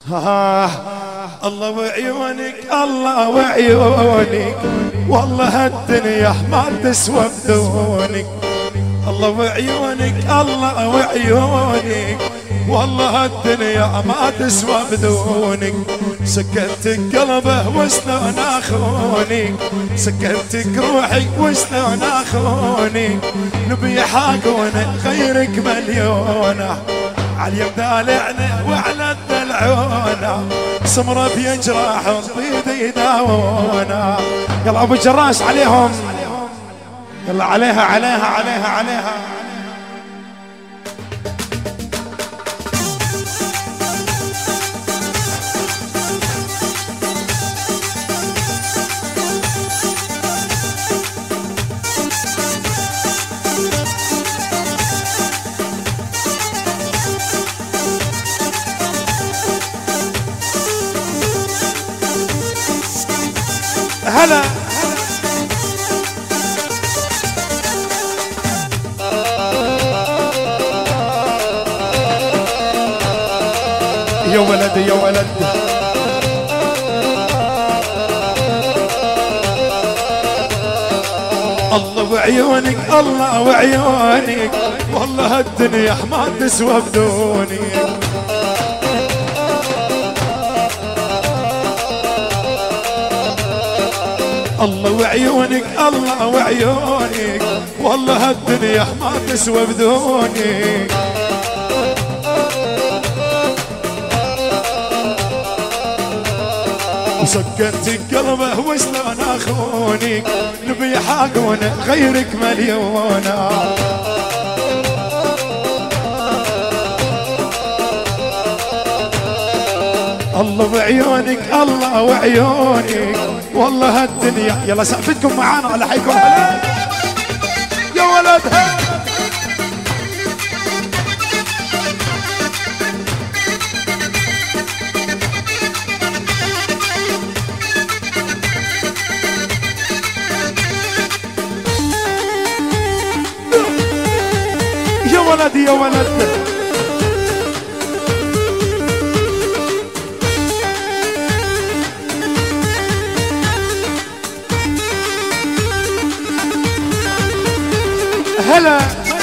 الله وعيونك الله وعيونك، والله هالدنيا ما تسوى بدونك. الله وعيونك الله وعيونك، والله هالدنيا ما تسوى بدونك. سكنتك قلبه وشلون اخوني، سكنتك روحي وشلون اخوني. نبي حاقونه غيرك مليونه، عاليم دالعنا وعلى الدلعونه. سمره بيجرح بيدي يداونا. يلا ابو جراش عليهم، يلا عليها عليها عليها عليها. هلا يا ولد يا ولد. الله وعيونك الله وعيونك، والله هالدنيا ما تسوى بدونك. الله وعيونك الله وعيونك، والله هالدنيا ما تسوى بدونك. وسكنتك قلبه وشلون اخونك. نبي حاقونه غيرك مليونه. الله وعيونك الله وعيونك، والله هالدنيا. يلا سقفتكم معانا على حيكم يا ولد. يا ولد يا ولد. هلا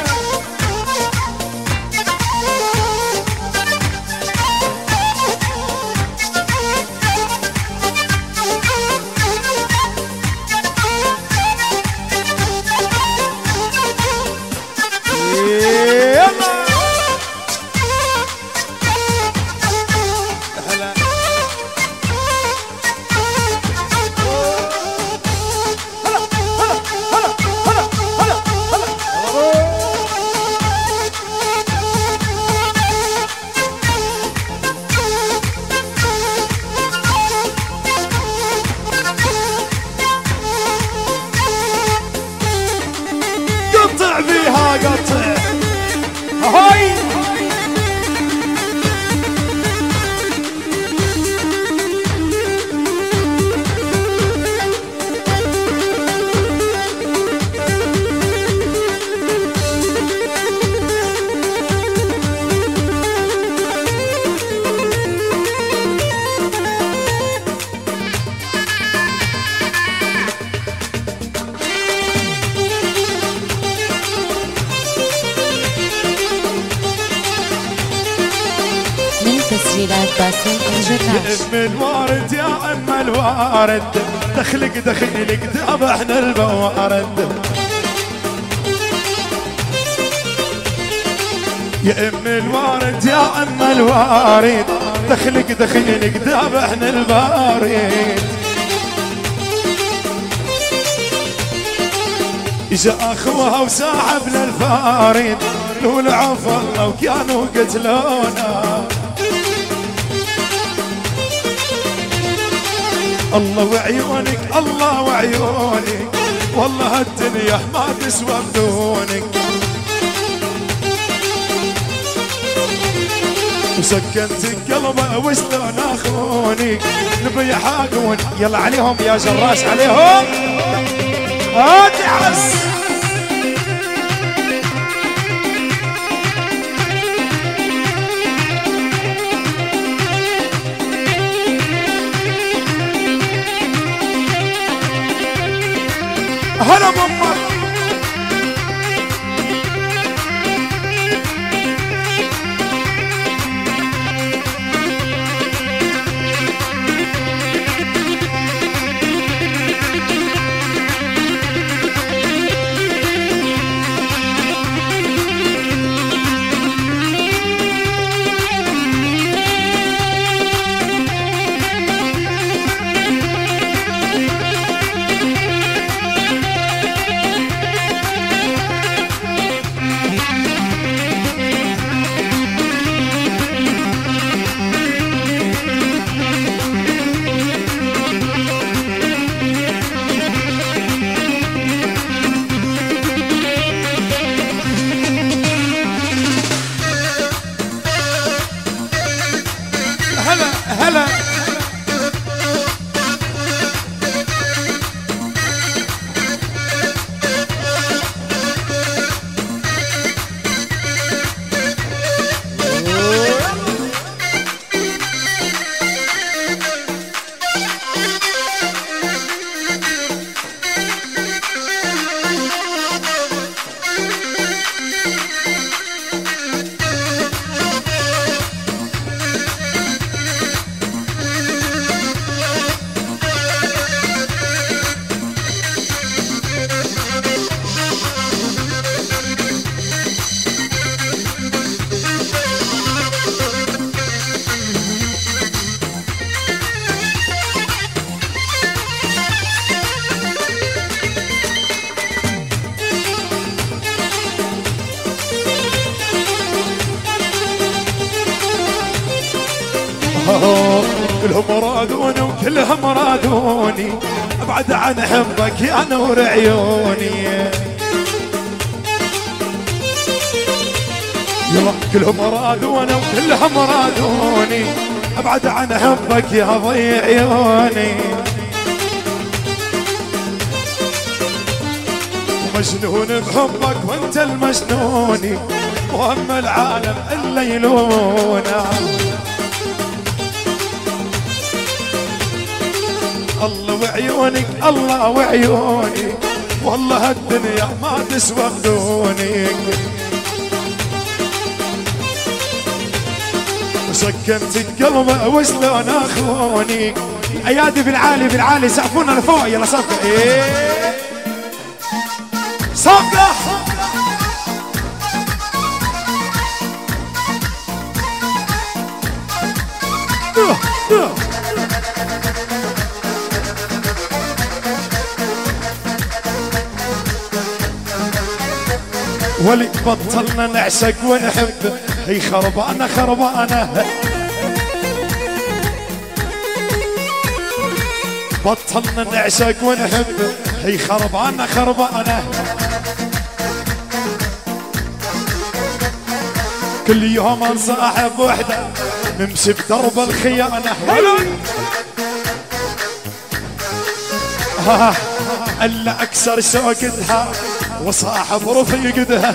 تسجيلات باسم الجراش. يا ام الوارد يا ام الوارد، دخلك دخيلك ذبحنا البوارد. يا ام الوارد يا ام الوارد، دخلك دخيلك ذبحنا البارد. اجا اخوها وساحبنا الفارد، لو العف الله وكانوا قتلونا. الله وعيونك الله وعيونك، والله هالدنيا ما تسوى بدونك. وسكنتك قلبه وشلون اخونك. نبي حاقون يلا عليهم يا جراش عليهم. هاتي عس هلا بامك. هلا كلهم رادوني وكلهم رادوني، ابعد عن حبك يا نور عيوني. يلا كلهم رادوني وكلهم رادوني، ابعد عن حبك يا ضي عيوني. مجنون بحبك وانت المجنوني، وهم العالم الا يلونا. الله وعيونك الله وعيوني، والله هالدنيا ما تسوى بدونك. سكنت القلب وشلون اخوني. ايادي بالعالي بالعالي سقفونا لفوق يلا صفقه. ايه صفقه ولي بطلنا نعشق ونحب، هي خربانة خربانة. بطلنا نعشق ونحب، هي خربانة خربانة. كل يوم نصاحب وحدة نمشي بدرب الخيانة. الا اكسر سوقتها وصاحب رفيقتها.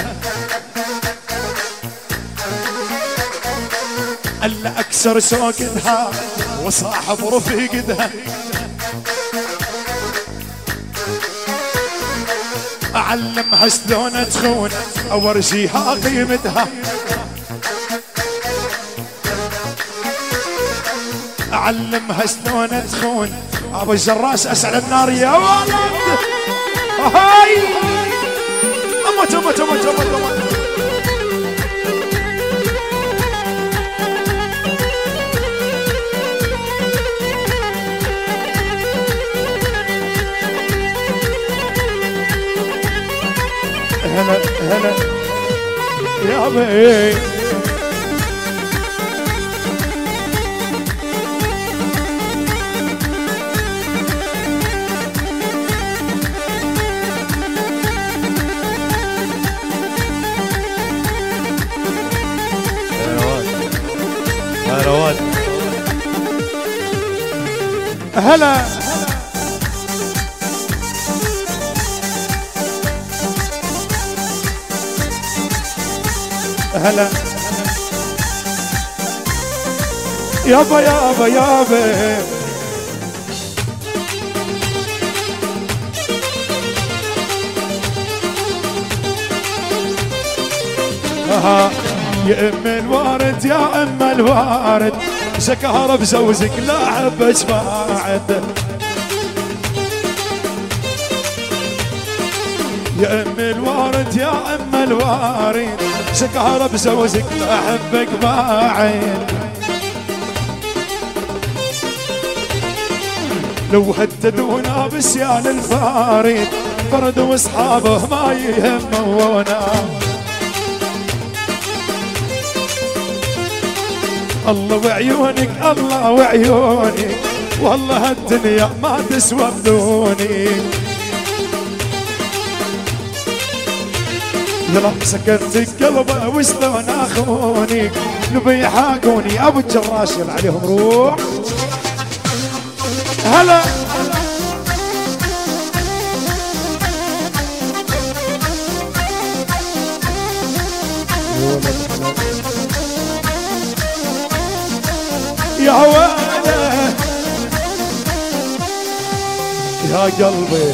الا اكسر سوقتها وصاحب رفيقتها. اعلمها شلون تخون اورجيها قيمتها. اعلمها شلون تخون. ابو الجراس اسعد النار يا ولد. هاي اموت اموت اموت اموت اموت. هلا هلا يا بي. هلا هلا يابا يابا يابا. يا ام الوارد يا ام الوارد سكر بزوزك لا احبك بعد. يا ام الوارد يا ام الوارد سكر بزوزك لا احبك بعد. لو هددونا بسيال الفارد فرد واصحابه ما يهمونا. الله وعيونك الله وعيونك والله هالدنيا ما تسوى بدوني. يلا سكرت قلبه وشلون اخوني نبي يحاقوني ابو الجراش يلا عليهم روح. هلا يا ويله يا قلبي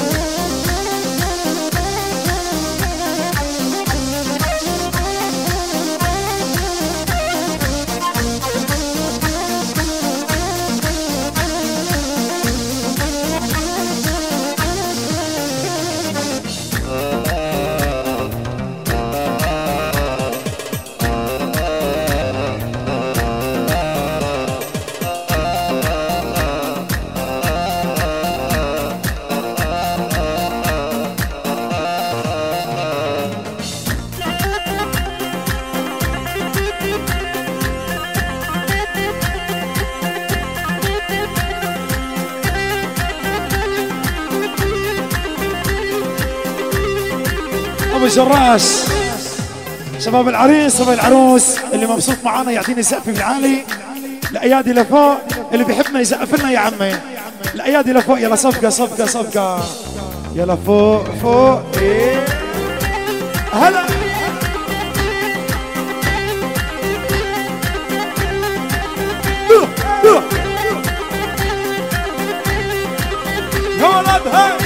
ابو جراش شباب العريس شباب العروس اللي مبسوط معانا يعطيني سقف بالعالي. الايادي لفوق اللي بيحبنا يسقف لنا يا عمي. الايادي لفوق يلا صفقه صفقه صفقه يلا فوق فوق. إيه. هلا يا ولد هاي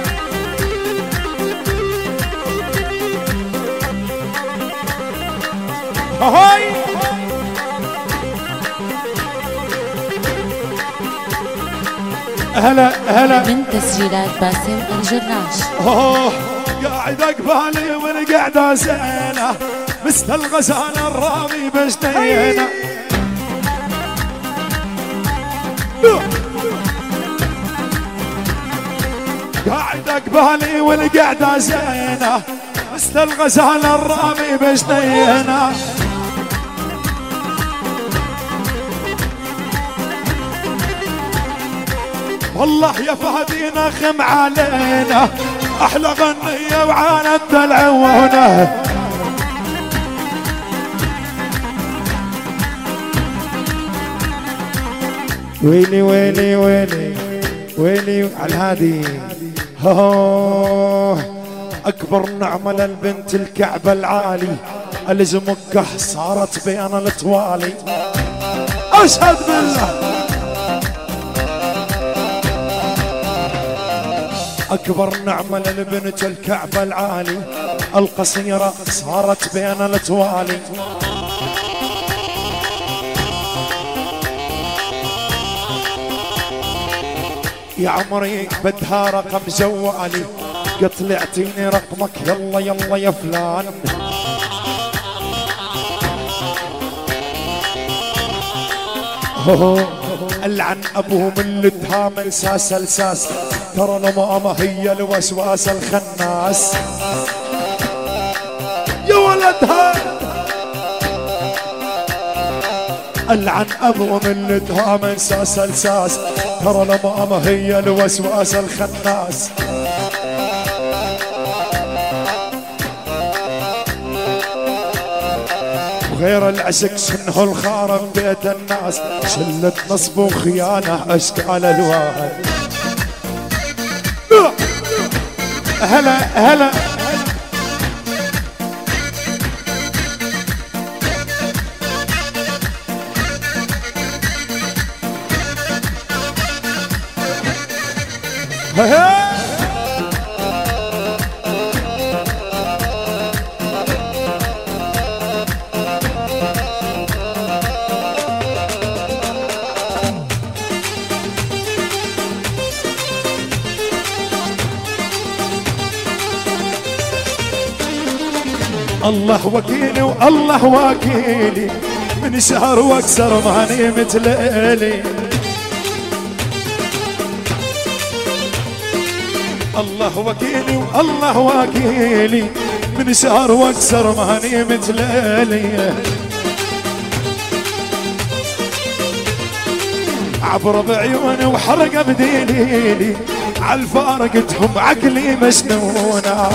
هاي هلا هلا من تسجيلات باسم الجراش. قاعد اقبالي والقعده زينه مثل الغزاله الرامي بجنينه. قاعد اقبالي والقعده زينه مثل الغزاله الرامي بجنينه. والله يا فهدي نخم علينا احلى غنية وعانت العونه. ويلي ويلي ويلي ويلي على الهادي. اكبر نعمة للبنت الكعبة العالي الزمكه صارت بين الطوالي. اشهد بالله أكبر نعمة للبنت الكعبة العالي القصيرة صارت بين التوالي. يا عمري بدها رقم جوالي قلت اعطيني رقمك يلا يلا يا فلان. العن ابوه من لدها من ساس لساس ترى الماما هي الوسواس الخناس. يا ولدها العن ابوه من لدها من ساس لساس ترى الماما هي الوسواس الخناس. غير العشق شنه الخارم بيت الناس شلة نصب وخيانة اشكال الواحد. هلا هلا الله وكيلي والله وكيلي، من شهر واكسر ما نمت ليلي. الله وكيلي والله وكيلي، من شهر واكسر ما نمت ليلي. عبر بعيوني وحرق بدليلي، عالفارقتهم عقلي مجنونة.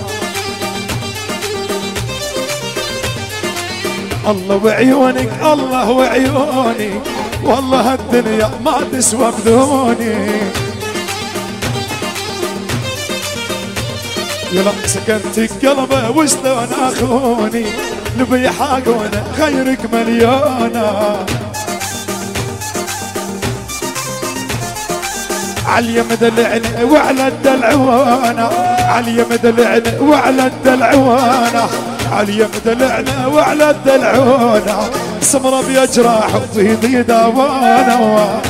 الله وعيونك الله وعيوني، والله الدنيا ما تسوى بدوني. يلا سكنت قلبه وشلون اخوني، نبي حاجونه غيرك مليونه. علي مدلعني وعلى الدلعوانه، علي مدلعني وعلى الدلعوانه، علي مدلعنا وعلى الدلعونه. سمره بيجراح وفي داوانه.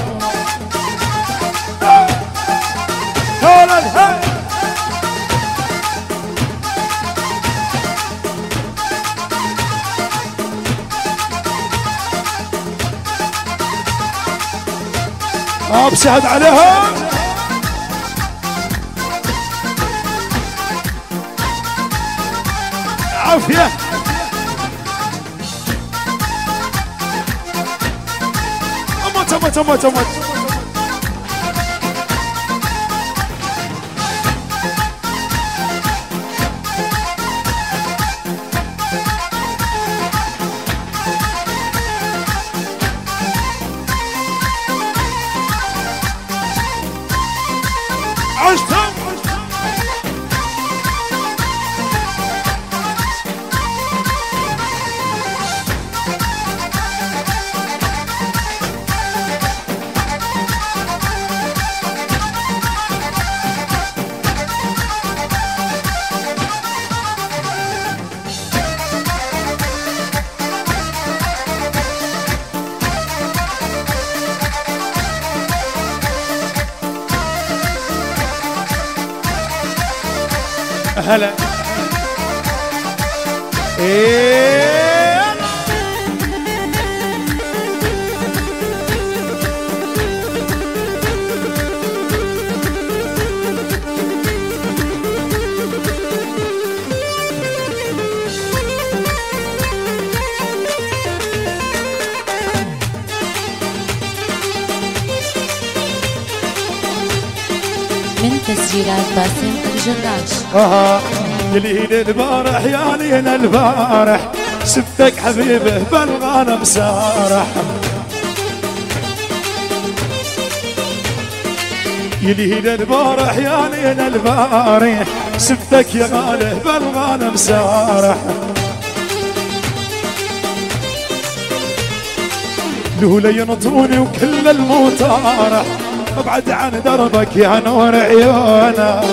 ابشهد عليهم. عافيه. اموت اموت اموت اموت. هلا إيه. من تسجيلات باسم الجراش. يلين البارح يا لين البارح، شفتك حبيبه بالغنم سارح. يلين البارح يا لين البارح، شفتك يا غاله بالغنم سارح. لولا ينطوني وكل المطارح، ابعد عن دربك يا نور عيونه.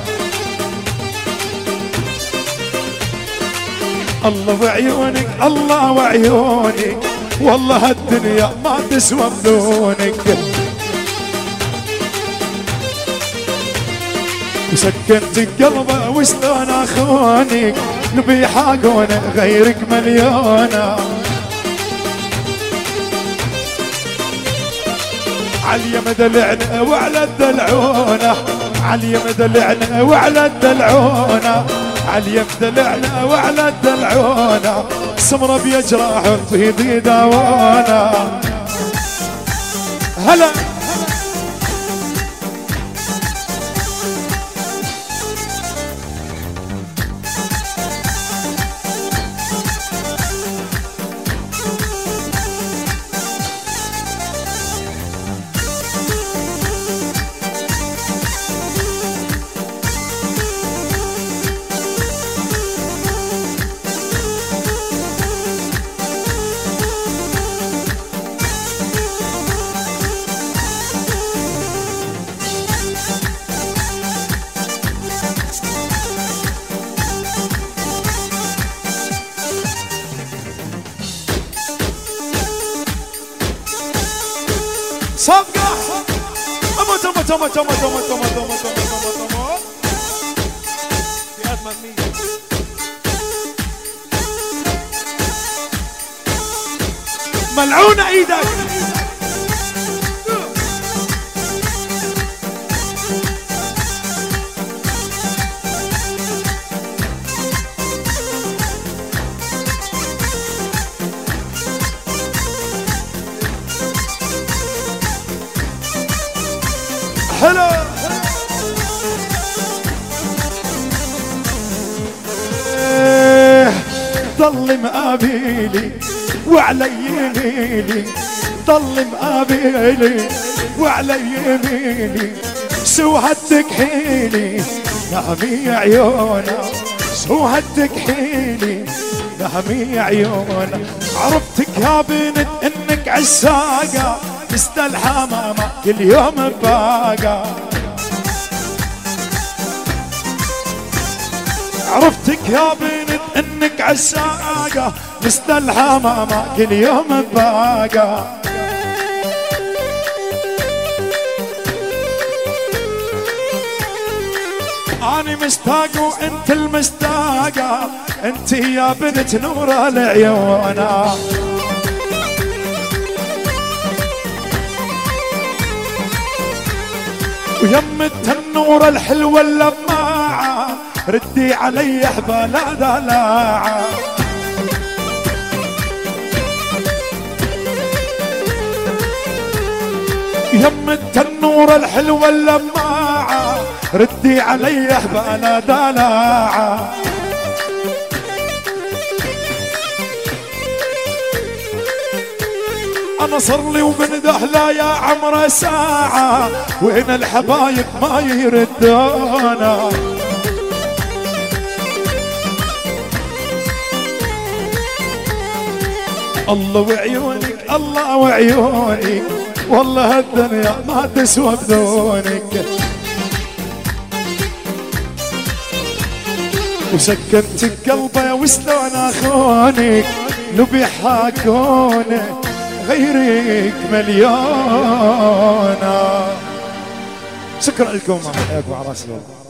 الله وعيونك الله وعيونك، والله الدنيا ما تسوى بدونك. وسكنت قلبه وشلون اخونك، نبي حاجونه غيرك مليونه. علي مدلعنا وعلى الدلعونه، علي مدلعنا وعلى الدلعونه، علي مدلعنا وعلى الدلعونه. سمره بيجراح في داوانا. هلا صفقة. اموت اموت اموت اموت اموت اموت اموت اموت اموت. ملعونة ايدك. حلو. ضل مقابلي وعلى يميني، ضل مقابلي وعلى يميني، سو هالتكحيلي نهمي عيونا، سو هالتكحيلي نهمي عيونا. عرفتك يا بنت انك عالساقة مستلحى ماما كل يوم باقة. عرفتك يا بنت انك عالساقة مستلحى ماما كل يوم باقة. اني مشتاق وانت المشتاقة، انت يا بنت نور العيون. ويم التنورة الحلوة اللماعة، ردي علي حبالة دلاعة. يم التنورة الحلوة اللماعة، ردي علي حبالة دلاعة. أنا صر لي ومن دهلا يا عمره ساعة، وين الحبايب ما يردونا. الله وعيونك الله وعيوني، والله هالدنيا ما تسوى بدونك. وسكنت قلبي وشلون اخونك، لو بيحاكونك غيرك مليونة. شكرا لكم، حياكم على راسي.